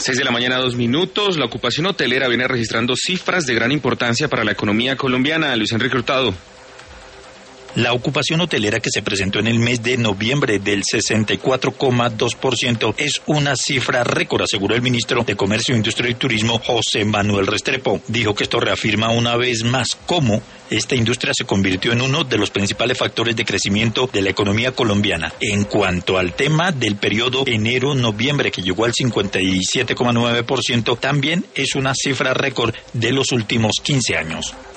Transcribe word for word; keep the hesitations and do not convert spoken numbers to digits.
seis de la mañana, dos minutos. La ocupación hotelera viene registrando cifras de gran importancia para la economía colombiana. Luis Enrique Hurtado. La ocupación hotelera que se presentó en el mes de noviembre del sesenta y cuatro coma dos por ciento es una cifra récord, aseguró el ministro de Comercio, Industria y Turismo, José Manuel Restrepo. Dijo que esto reafirma una vez más cómo esta industria se convirtió en uno de los principales factores de crecimiento de la economía colombiana. En cuanto al tema del periodo enero-noviembre, que llegó al cincuenta y siete coma nueve por ciento, también es una cifra récord de los últimos quince años.